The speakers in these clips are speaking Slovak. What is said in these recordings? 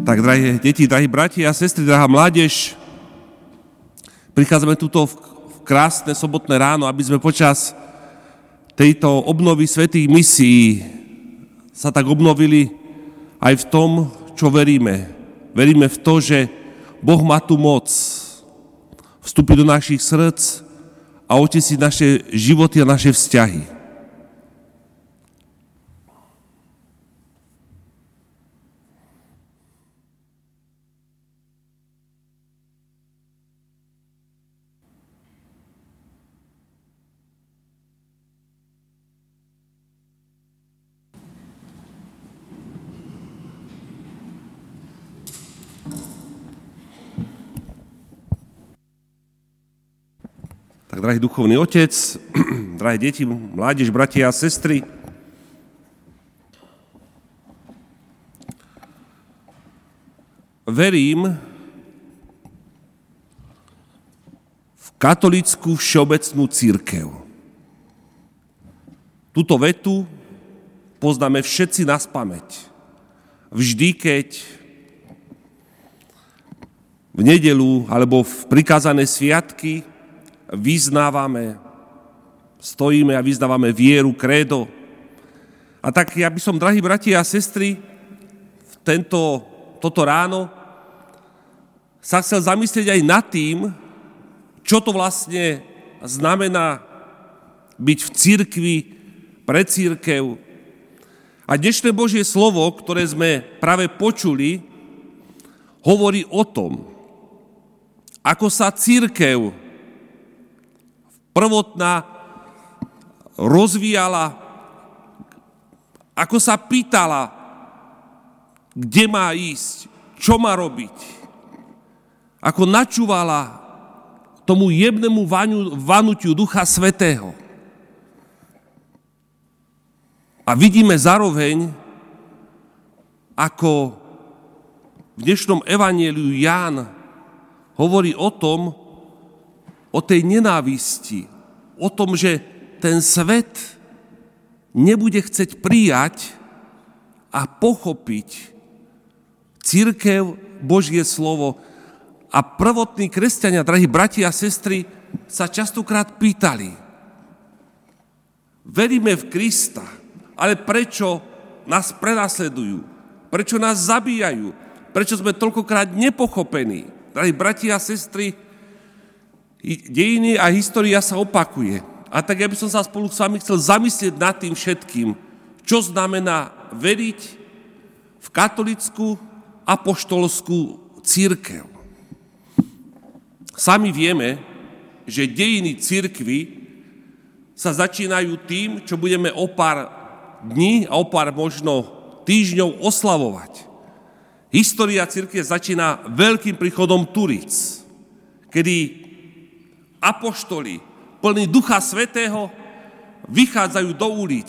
Tak, drahé deti, drahí bratia a sestry, drahá mládež, prichádzame tuto v krásne sobotné ráno, aby sme počas tejto obnovy svätých misií sa tak obnovili aj v tom, čo veríme. Veríme v to, že Boh má tu moc vstúpiť do našich srdc a očistiť naše životy a naše vzťahy. Tak, drahý duchovný otec, drahé deti, mládež, bratia a sestry, verím v katolícku všeobecnú cirkev. Túto vetu poznáme všetci naspamäť. Vždy, keď v nedeľu alebo v prikázané sviatky vyznávame, stojíme a vyznávame vieru, krédo. A tak ja by som, drahí bratia a sestry, v toto ráno sa chcel zamyslieť aj nad tým, čo to vlastne znamená byť v cirkvi, pre cirkev. A dnešné Božie slovo, ktoré sme práve počuli, hovorí o tom, ako sa cirkev prvotná rozvíjala, ako sa pýtala, kde má ísť, čo má robiť, ako načúvala tomu jemnému vanutiu Ducha Svätého. A vidíme zároveň, ako v dnešnom evanjeliu Ján hovorí o tom, o tej nenávisti, o tom, že ten svet nebude chcieť prijať a pochopiť cirkev, Božie slovo. A prvotní kresťania, drahí bratia a sestry, sa častokrát pýtali: veríme v Krista, ale prečo nás prenasledujú? Prečo nás zabíjajú? Prečo sme toľkokrát nepochopení? Drahí bratia a sestry, dejiny a história sa opakuje. A tak ja by som sa spolu s vami chcel zamyslieť nad tým všetkým, čo znamená veriť v katolícku apoštolskú cirkev. Sami vieme, že dejiny cirkvi sa začínajú tým, čo budeme o pár dní a o pár možno týždňov oslavovať. História cirkve začína veľkým príchodom Turíc, kedy apoštoli plní Ducha Svätého vychádzajú do ulic.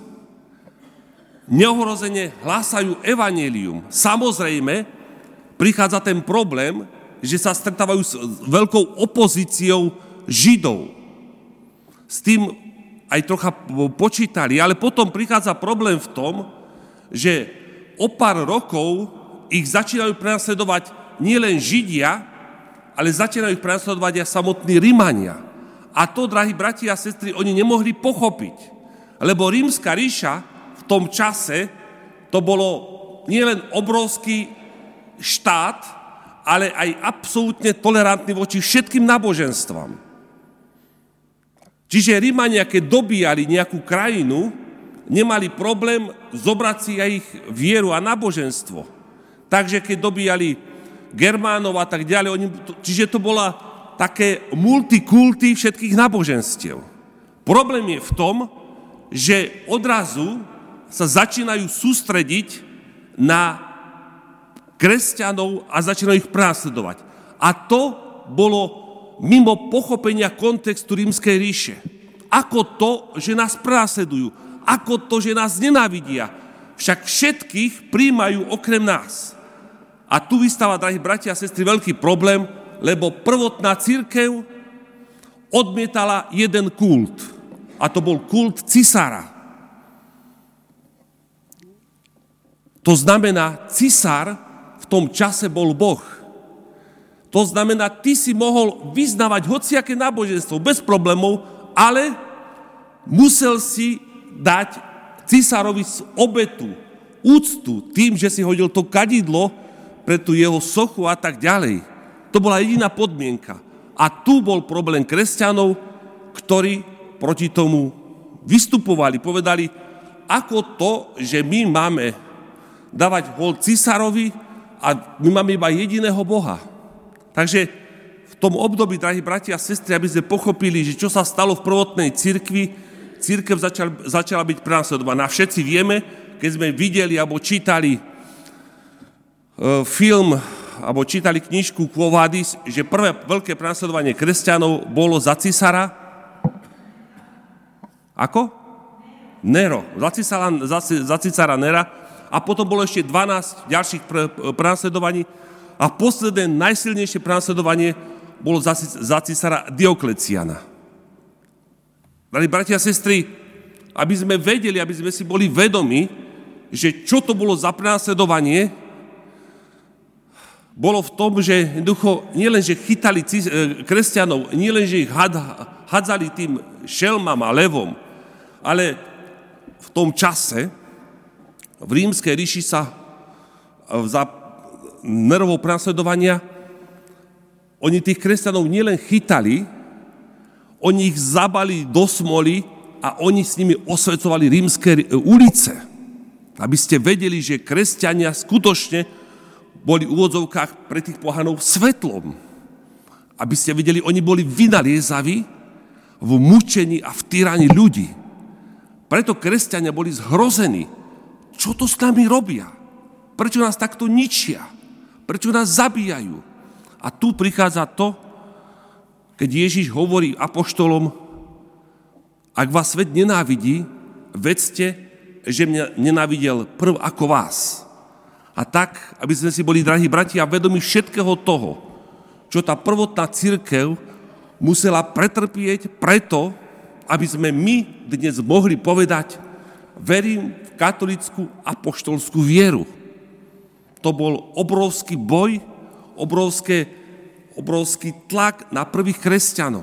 Neohrozene hlásajú evanjelium. Samozrejme, prichádza ten problém, že sa stretávajú s veľkou opozíciou Židov. S tým aj trocha počítali, ale potom prichádza problém v tom, že o pár rokov ich začínajú prenasledovať nielen Židia, ale začínajú ich prenasledovať aj samotní Rimania. A to, drahí bratia a sestry, oni nemohli pochopiť. Lebo Rímska ríša v tom čase to bolo nielen obrovský štát, ale aj absolútne tolerantný voči všetkým náboženstvám. Čiže Rímania, keď dobíjali nejakú krajinu, nemali problém zobrať si aj ich vieru a náboženstvo. Takže keď dobíjali Germánov a tak ďalej, čiže to bola také multikulty všetkých náboženstiev. Problém je v tom, že odrazu sa začínajú sústrediť na kresťanov a začínajú ich prenasledovať. A to bolo mimo pochopenia kontextu Rímskej ríše. Ako to, že nás prenasledujú, ako to, že nás nenávidia. Však všetkých prijímajú okrem nás. A tu vystáva, drahí bratia a sestry, veľký problém, lebo prvotná cirkev odmietala jeden kult. A to bol kult cisára. To znamená, cisár v v tom čase bol Boh. To znamená, ty si mohol vyznávať hociaké náboženstvo bez problémov, ale musel si dať cisárovi obetu, úctu tým, že si hodil to kadidlo pre tú jeho sochu a tak ďalej. To bola jediná podmienka. A tu bol problém kresťanov, ktorí proti tomu vystupovali. Povedali, ako to, že my máme dávať hold cisárovi a my máme iba jediného Boha. Takže v tom období, drahí bratia a sestry, aby sme pochopili, že čo sa stalo v prvotnej cirkvi, cirkev začala byť prenasledovaná. Všetci vieme, keď sme videli alebo čítali film alebo čítali knižku Quo Vadis, že prvé veľké prenasledovanie kresťanov bolo za cisára. Ako? Nero. Za cisára Nera. A potom bolo ešte 12 ďalších prenasledovaní. A posledné, najsilnejšie prenasledovanie bolo za cisára Diokleciana. Drahí bratia a sestry, aby sme vedeli, aby sme si boli vedomi, že čo to bolo za prenasledovanie, bolo v tom, že jednoducho nielenže chytali kresťanov, nielenže ich hadzali tým šelmam a levom, ale v tom čase v rímskej ríši sa za Nerovho prenasledovania oni tých kresťanov nielen chytali, oni ich zabali do smoly a oni s nimi osvecovali rímske ulice. Aby ste vedeli, že kresťania skutočne boli v úvodzovkách pre tých pohanov svetlom. Aby ste vedeli, oni boli vynaliezaví v mučení a v týraní ľudí. Preto kresťania boli zhrození. Čo to s nami robia? Prečo nás takto ničia? Prečo nás zabíjajú? A tu prichádza to, keď Ježiš hovorí apoštolom, ak vás svet nenávidí, vedzte, že mňa nenávidel prv ako vás. A tak, aby sme si boli, drahí bratia, vedomi všetkého toho, čo tá prvotná cirkev musela pretrpieť preto, aby sme my dnes mohli povedať, verím v katolícku apoštolskú vieru. To bol obrovský boj, obrovský tlak na prvých kresťanov.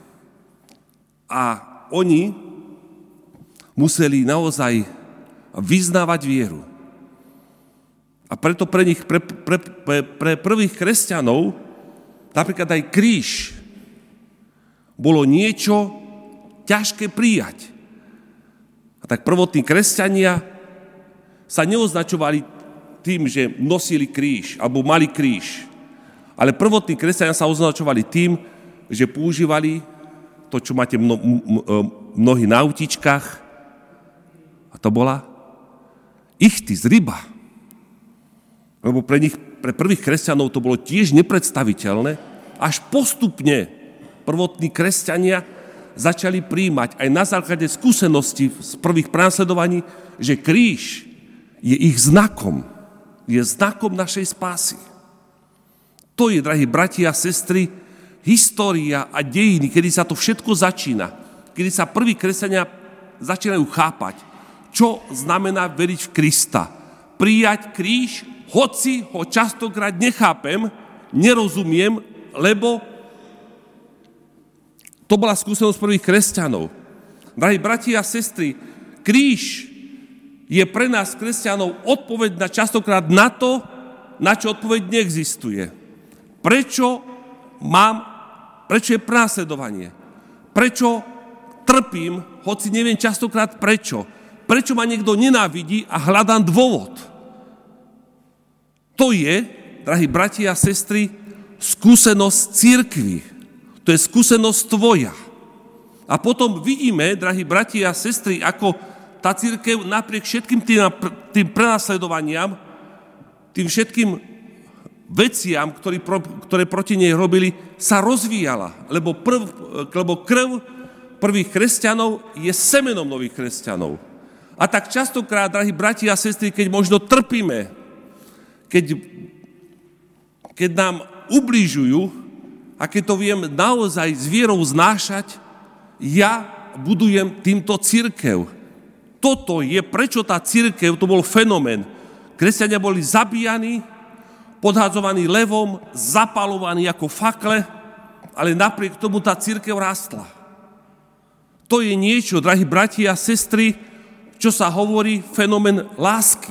A oni museli naozaj vyznávať vieru. A preto pre nich, pre prvých kresťanov, napríklad aj kríž, bolo niečo ťažké prijať. A tak prvotní kresťania sa neoznačovali tým, že nosili kríž, alebo mali kríž. Ale prvotní kresťania sa označovali tým, že používali to, čo máte mnohí na autičkách, a to bola ichthys, ryba. Lebo pre prvých kresťanov to bolo tiež nepredstaviteľné, až postupne prvotní kresťania začali prijímať aj na základe skúseností z prvých prenasledovaní, že kríž je ich znakom. Je znakom našej spásy. To je, drahí bratia a sestry, história a dejiny, kedy sa to všetko začína. Kedy sa prví kresťania začínajú chápať, čo znamená veriť v Krista. Prijať kríž, hoci ho častokrát nechápem, nerozumiem, lebo to bola skúsenosť prvých kresťanov. Drahí bratia a sestry, kríž je pre nás, kresťanov, odpoveď na častokrát na to, na čo odpoveď neexistuje. Prečo je prenasledovanie? Prečo trpím, hoci neviem častokrát prečo? Prečo ma niekto nenávidí a hľadám dôvod? To je, drahí bratia a sestry, skúsenosť cirkvi. To je skúsenosť tvoja. A potom vidíme, drahí bratia a sestry, ako tá cirkev napriek všetkým tým prenasledovaniam, tým všetkým veciam, ktoré proti nej robili, sa rozvíjala. Lebo krv prvých kresťanov je semenom nových kresťanov. A tak častokrát, drahí bratia a sestry, keď možno trpíme, keď nám ubližujú a keď to viem naozaj s vierou znášať, ja budujem týmto cirkev. Toto je, prečo tá cirkev, to bol fenomén. Kresťania boli zabíjani, podhadzovaní levom, zapalovaní ako fakle, ale napriek tomu tá cirkev rástla. To je niečo, drahí bratia a sestry, čo sa hovorí fenomén lásky.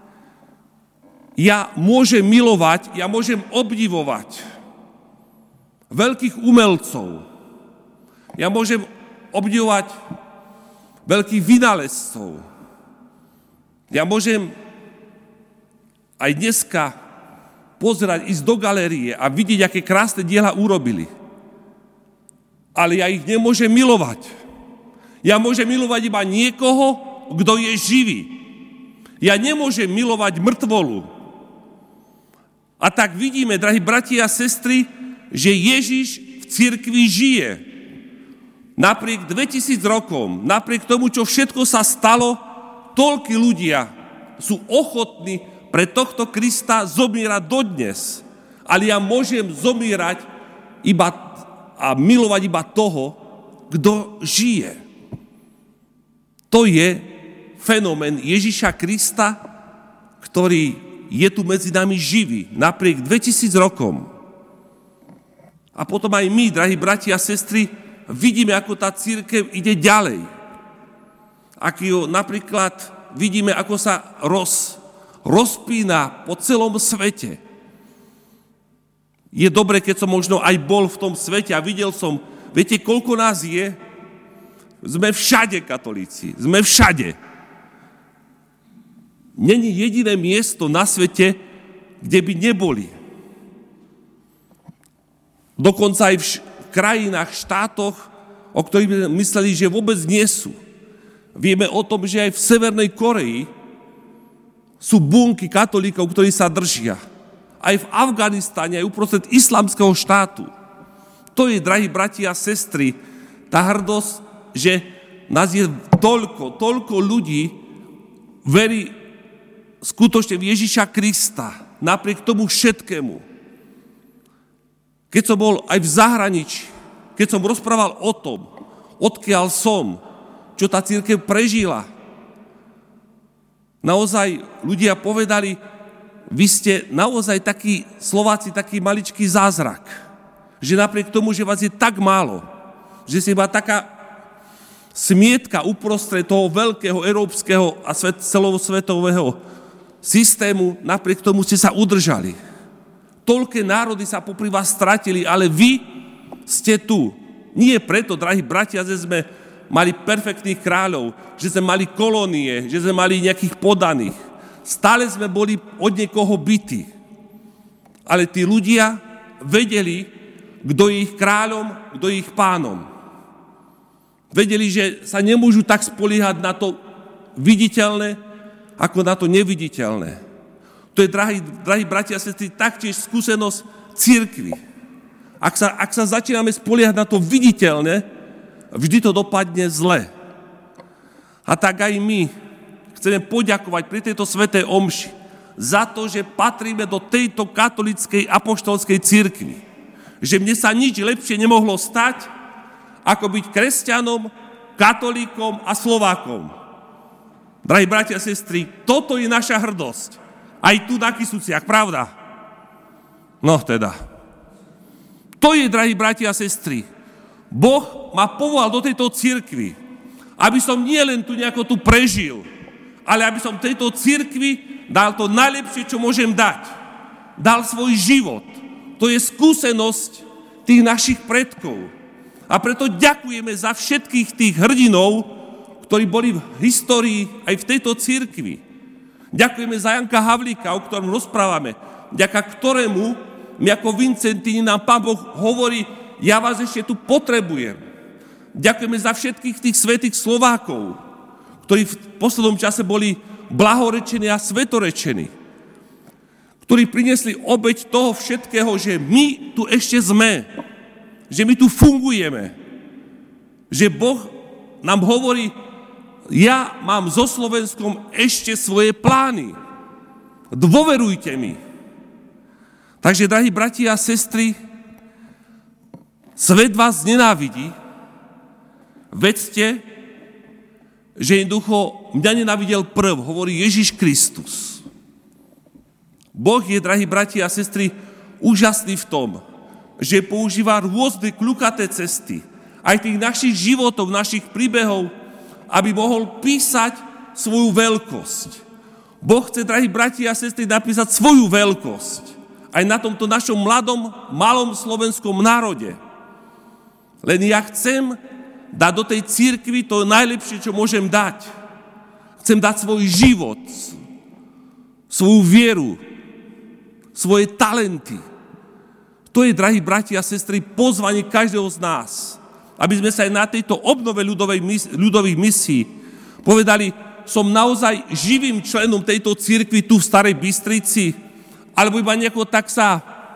Ja môžem milovať, ja môžem obdivovať veľkých umelcov, ja môžem obdivovať veľkých vynálezcov, ja môžem aj dneska pozerať, ísť do galérie a vidieť, aké krásne diela urobili. Ale ja ich nemôžem milovať. Ja môžem milovať iba niekoho, kto je živý. Ja nemôžem milovať mŕtvolu. A tak vidíme, drahí bratia a sestry, že Ježiš v cirkvi žije. Napriek 2000 rokom, napriek tomu, čo všetko sa stalo, toľkí ľudia sú ochotní pre tohto Krista zomierať dodnes. Ale ja môžem zomierať iba a milovať iba toho, kto žije. To je fenomén Ježiša Krista, ktorý je tu medzi nami živý, napriek 2000 rokom. A potom aj my, drahí bratia a sestry, vidíme, ako tá cirkev ide ďalej. Napríklad vidíme, ako sa rozpína po celom svete. Je dobre, keď som možno aj bol v tom svete a videl som, viete, koľko nás je? Sme všade katolíci, sme všade. Není jediné miesto na svete, kde by neboli. Dokonca aj v krajinách, štátoch, o ktorých mysleli, že vôbec nie sú. Vieme o tom, že aj v Severnej Koreji sú bunky katolíkov, ktorí sa držia. Aj v Afganistane, aj uprostred islamského štátu. To je, drahí bratia a sestry, tá hrdosť, že nás je toľko ľudí verí skutočne v Ježiša Krista, napriek tomu všetkému. Keď som bol aj v zahraničí, keď som rozprával o tom, odkiaľ som, čo tá cirkev prežila, naozaj ľudia povedali, vy ste naozaj takí Slováci, taký maličký zázrak, že napriek tomu, že vás je tak málo, že si iba taká smietka uprostred toho veľkého európskeho a celosvetového systému, napriek tomu ste sa udržali. Toľké národy sa popri vás stratili, ale vy ste tu. Nie preto, drahí bratia, že sme mali perfektných kráľov, že sme mali kolónie, že sme mali nejakých podaných. Stále sme boli od niekoho bití. Ale tí ľudia vedeli, kto je ich kráľom, kto je ich pánom. Vedeli, že sa nemôžu tak spoliehať na to viditeľné, ako na to neviditeľné. To je, drahí bratia a sestry, taktiež skúsenosť cirkvi. Ak sa začíname spoliehať na to viditeľné, vždy to dopadne zle. A tak aj my chceme poďakovať pri tejto svätej omši za to, že patríme do tejto katolíckej apoštolskej cirkvi. Že mne sa nič lepšie nemohlo stať, ako byť kresťanom, katolíkom a Slovákom. Drahí bratia a sestry, toto je naša hrdosť. Aj tu na Kysuciach, pravda? No teda. To je, drahí bratia a sestry. Boh ma povolal do tejto cirkvi, aby som nie len tu nejako tu prežil, ale aby som tejto cirkvi dal to najlepšie, čo môžem dať. Dal svoj život. To je skúsenosť tých našich predkov. A preto ďakujeme za všetkých tých hrdinov, ktorí boli v histórii aj v tejto cirkvi. Ďakujeme za Janka Havlíka, o ktorom rozprávame, vďaka ktorému my ako Vincentíni nám Pán Boh hovorí, ja vás ešte tu potrebujem. Ďakujeme za všetkých tých svätých Slovákov, ktorí v poslednom čase boli blahorečení a svetorečení, ktorí priniesli obeť toho všetkého, že my tu ešte sme, že my tu fungujeme, že Boh nám hovorí, ja mám so Slovenskom ešte svoje plány. Dôverujte mi. Takže, drahí bratia a sestry, svet vás nenávidí. Vedzte, že jednoducho mňa nenávidel prv, hovorí Ježiš Kristus. Boh je, drahí bratia a sestry, úžasný v tom, že používa rôzne kľukaté cesty, aj tých našich životov, našich príbehov, aby mohol písať svoju veľkosť. Boh chce, drahí bratia a sestry, napísať svoju veľkosť aj na tomto našom mladom, malom slovenskom národe. Len ja chcem dať do tej cirkvi to najlepšie, čo môžem dať. Chcem dať svoj život, svoju vieru, svoje talenty. To je, drahí bratia a sestry, pozvanie každého z nás, aby sme sa aj na tejto obnove ľudových misií povedali, som naozaj živým členom tejto cirkvi tu v Starej Bystrici, alebo iba nejako tak sa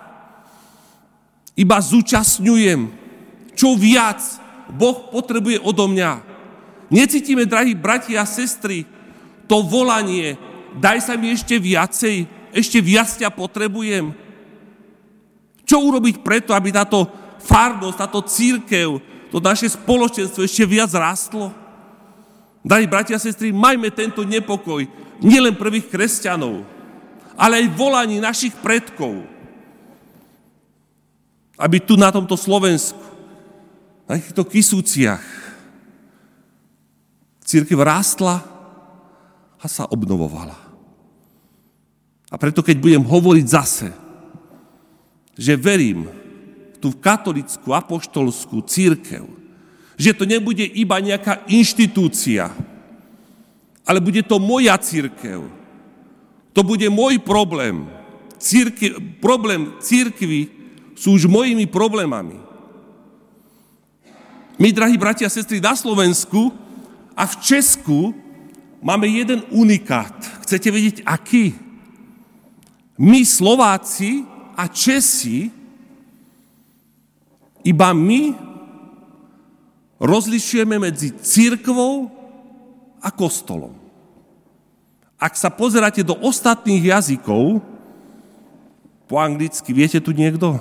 iba zúčastňujem. Čo viac Boh potrebuje odo mňa. Necítime, drahí bratia a sestry, to volanie, daj sa mi ešte viacej, ešte viac ťa potrebujem. Čo urobiť preto, aby táto farnosť, táto cirkev, to naše spoločenstvo ešte viac rástlo? Drahí bratia a sestry, majme tento nepokoj, nielen prvých kresťanov, ale aj volaní našich predkov, aby tu na tomto Slovensku, na týchto Kisúciach, cirkev rástla a sa obnovovala. A preto, keď budem hovoriť zase, že verím tú katolickú apoštolskú cirkev, že to nebude iba nejaká inštitúcia, ale bude to moja cirkev. To bude môj problém. Problém cirkvi sú už mojimi problémami. My, drahí bratia a sestry, na Slovensku a v Česku máme jeden unikát. Chcete vedieť, aký? My, Slováci a Česi, iba my rozlišujeme medzi cirkvou a kostolom. Ak sa pozeráte do ostatných jazykov, po anglicky, viete tu niekto?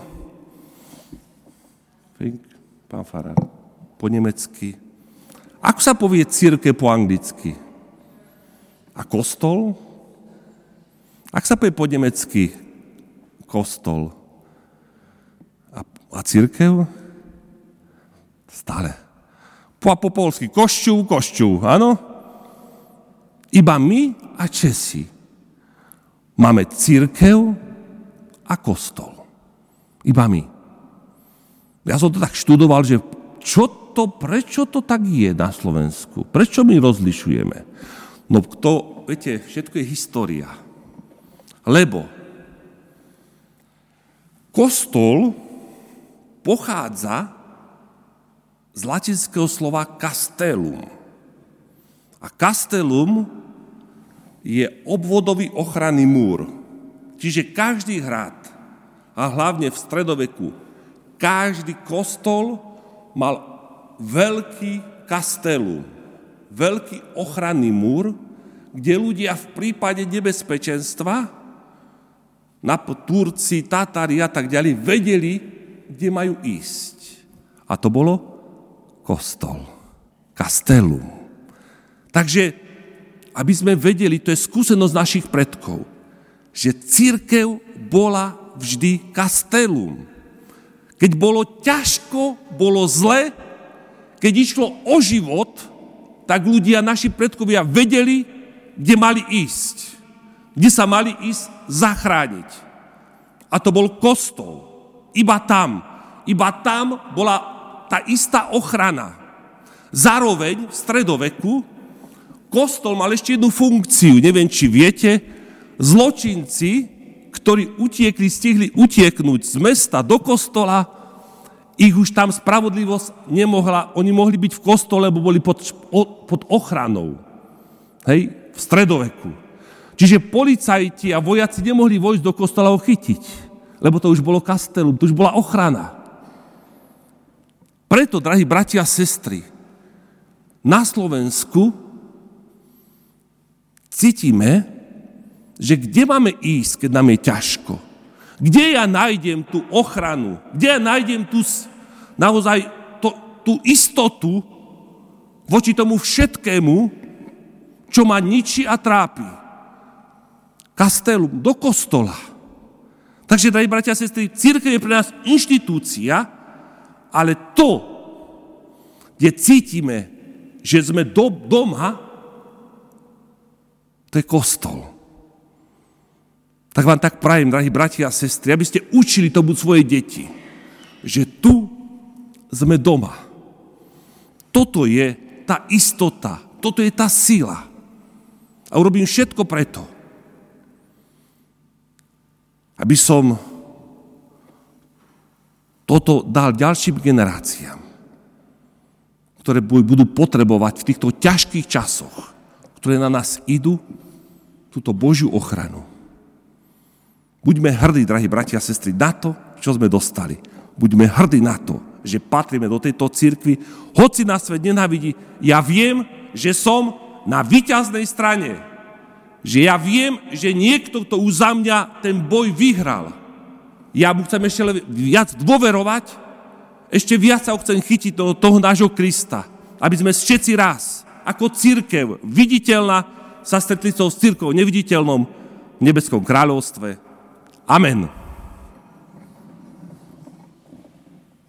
Pán farár. Po nemecky. Ako sa povie cirkev po anglicky? A kostol? Ak sa povie po nemecky kostol a cirkev? Stále. Po polsky kościół, áno? Iba my a Česi máme cirkev a kostol. Iba my. Ja som to tak študoval, že prečo to tak je na Slovensku? Prečo my rozlišujeme? No viete, všetko je história. Lebo kostol pochádza z latinského slova castellum. A castellum je obvodový ochranný múr. Čiže každý hrad, a hlavne v stredoveku, každý kostol mal veľký castellum, veľký ochranný múr, kde ľudia v prípade nebezpečenstva, Turci, Tatári a tak ďalej, vedeli, kde majú ísť. A to bolo kostol, castellum. Takže, aby sme vedeli, to je skúsenosť našich predkov, že cirkev bola vždy castellum. Keď bolo ťažko, bolo zle, keď išlo o život, tak ľudia, naši predkovia, vedeli, kde mali ísť. Kde sa mali ísť zachrániť. A to bol kostol. Iba tam bola tá istá ochrana. Zároveň v stredoveku kostol mal ešte jednu funkciu. Neviem, či viete, zločinci, ktorí stihli utieknúť z mesta do kostola, ich už tam spravodlivosť nemohla, oni mohli byť v kostole, lebo boli pod ochranou. Hej, v stredoveku. Čiže policajti a vojaci nemohli vojsť do kostola ho chytiť, lebo to už bolo castellum, to už bola ochrana. Preto, drahí bratia a sestry, na Slovensku cítime, že kde máme ísť, keď nám je ťažko? Kde ja nájdem tú ochranu? Kde ja nájdem tú istotu voči tomu všetkému, čo ma ničí a trápi? kastelum, do kostola. Takže, drahí bratia a sestry, cirkev je pre nás inštitúcia, ale to, kde cítime, že sme doma, to je kostol. Tak vám tak prajem, drahí bratia a sestry, aby ste učili tomu svoje deti, že tu sme doma. Toto je tá istota, toto je tá sila. A urobím všetko preto, aby som toto dal ďalším generáciám, ktoré budú potrebovať v týchto ťažkých časoch, ktoré na nás idú, túto Božiu ochranu. Buďme hrdí, drahí bratia a sestry, na to, čo sme dostali. Buďme hrdí na to, že patríme do tejto cirkvi. Hoci nás svet nenávidí, ja viem, že som na víťaznej strane. Že ja viem, že niekto, kto už za mňa ten boj vyhral. Ja mu chcem ešte viac dôverovať, ešte viac sa ho chcem chytiť do toho nášho Krista. Aby sme všetci raz, ako cirkev, viditeľná, sa stretli s cirkvou neviditeľnom v nebeskom kráľovstve. Amen.